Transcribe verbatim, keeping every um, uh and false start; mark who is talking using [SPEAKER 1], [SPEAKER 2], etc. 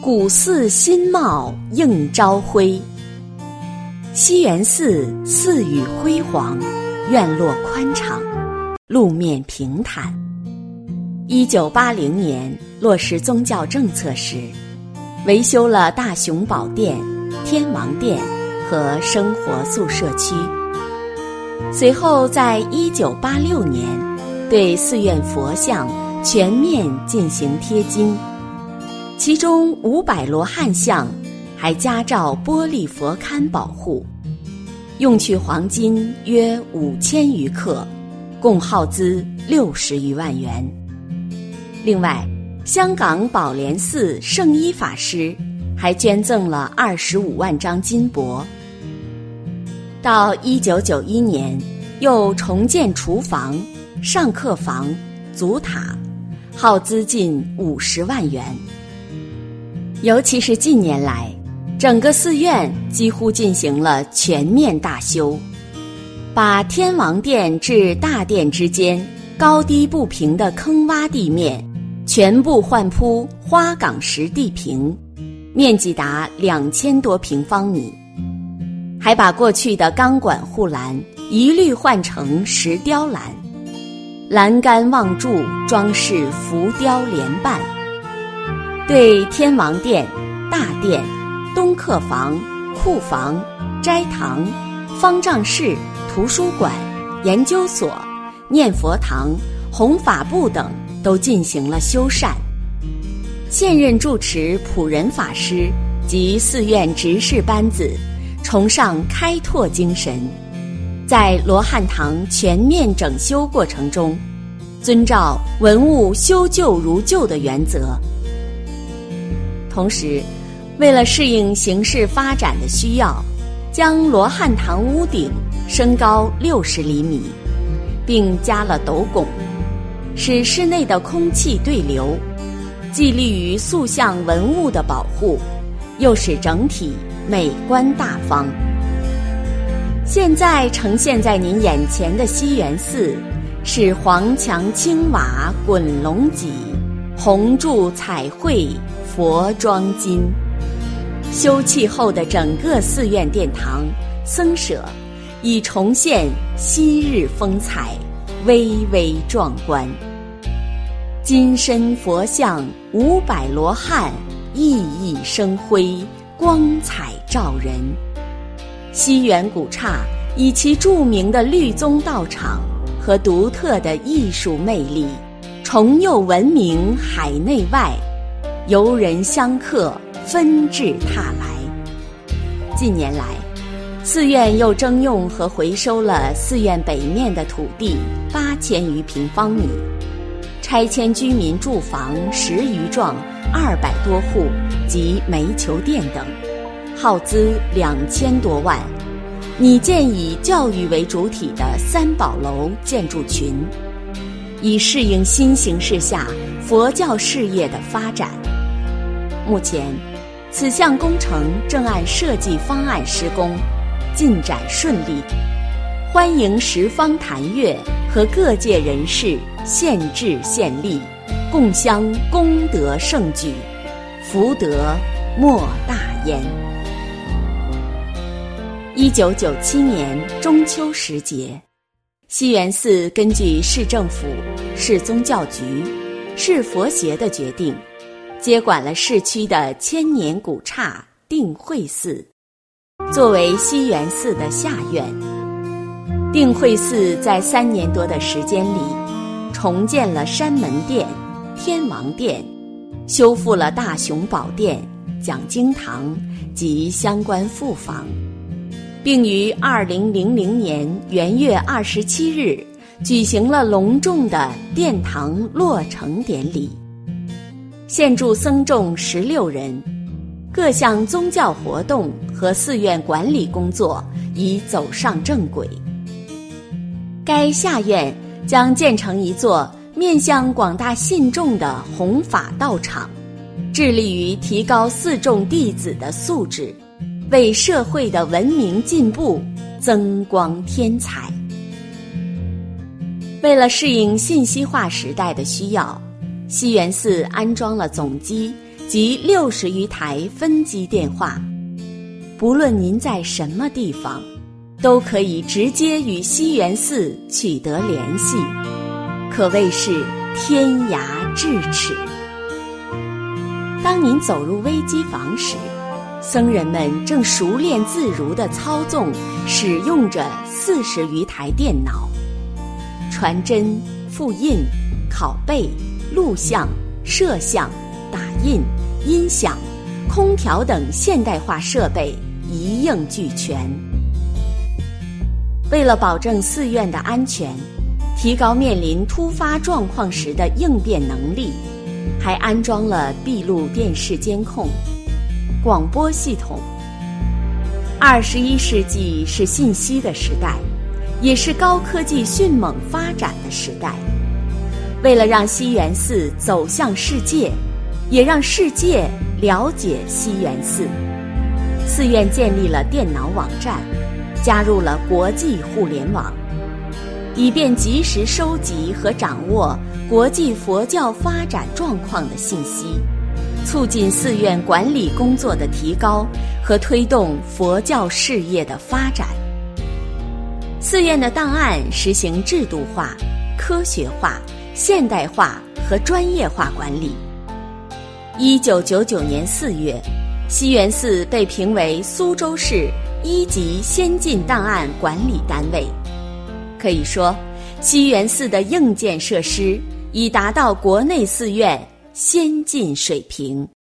[SPEAKER 1] 古寺新貌映朝晖。西园寺寺宇辉煌，院落宽敞，路面平坦。一九八零年落实宗教政策时，维修了大雄宝殿、天王殿和生活宿舍区。随后在一九八六年对寺院佛像全面进行贴金，其中五百罗汉像还加罩玻璃佛龛保护，用去黄金约五千余克，共耗资六十余万元。另外，香港宝莲寺圣一法师还捐赠了二十五万张金箔。到一九九一年，又重建厨房、上客房、祖塔，耗资近五十万元。尤其是近年来，整个寺院几乎进行了全面大修，把天王殿至大殿之间高低不平的坑洼地面全部换铺花岗石地坪，面积达两千多平方米，还把过去的钢管护栏一律换成石雕栏，栏杆望柱装饰浮雕莲瓣。对天王殿、大殿、东客房、库房、斋堂、方丈室、图书馆、研究所、念佛堂、弘法部等都进行了修缮。现任住持普仁法师及寺院执事班子崇尚开拓精神，在罗汉堂全面整修过程中，遵照文物修旧如旧的原则。同时，为了适应形势发展的需要，将罗汉堂屋顶升高六十厘米，并加了斗拱，使室内的空气对流，既利于塑像文物的保护，又使整体美观大方。现在呈现在您眼前的西园寺，是黄墙青瓦滚龙脊，红柱彩绘佛装金。修葺后的整个寺院殿堂僧舍已重现昔日风采，巍巍壮观。金身佛像五百罗汉，熠熠生辉，光彩照人。西园古刹以其著名的律宗道场和独特的艺术魅力，重又闻名海内外，游人香客纷至沓来。近年来，寺院又征用和回收了寺院北面的土地八千余平方米，拆迁居民住房十余幢二百多户及煤球店等，耗资两千多万，拟建以教育为主体的三宝楼建筑群，以适应新形势下佛教事业的发展。目前，此项工程正按设计方案施工，进展顺利，欢迎十方坛乐和各界人士献智献力，共襄功德盛举，福德莫大焉。一九九七年中秋时节，西园寺根据市政府、市宗教局、市佛协的决定，接管了市区的千年古刹定慧寺，作为西园寺的下院。定慧寺在三年多的时间里，重建了山门殿、天王殿，修复了大雄宝殿、讲经堂及相关副房，并于二零零零年元月二十七日举行了隆重的殿堂落成典礼。现住僧众十六人，各项宗教活动和寺院管理工作已走上正轨。该下院将建成一座面向广大信众的弘法道场，致力于提高寺众弟子的素质，为社会的文明进步增光添彩。为了适应信息化时代的需要，西园寺安装了总机及六十余台分机电话，不论您在什么地方，都可以直接与西园寺取得联系，可谓是天涯咫尺。当您走入微机房时，僧人们正熟练自如地操纵使用着四十余台电脑，传真、复印、拷贝、录像、摄像、打印、音响、空调等现代化设备一应俱全。为了保证寺院的安全，提高面临突发状况时的应变能力，还安装了闭路电视监控、广播系统。二十一世纪是信息的时代，也是高科技迅猛发展的时代。为了让西园寺走向世界，也让世界了解西园寺，寺院建立了电脑网站，加入了国际互联网，以便及时收集和掌握国际佛教发展状况的信息，促进寺院管理工作的提高和推动佛教事业的发展。寺院的档案实行制度化、科学化、现代化和专业化管理。一九九九年四月，西园寺被评为苏州市一级先进档案管理单位。可以说，西园寺的硬件设施已达到国内寺院先进水平。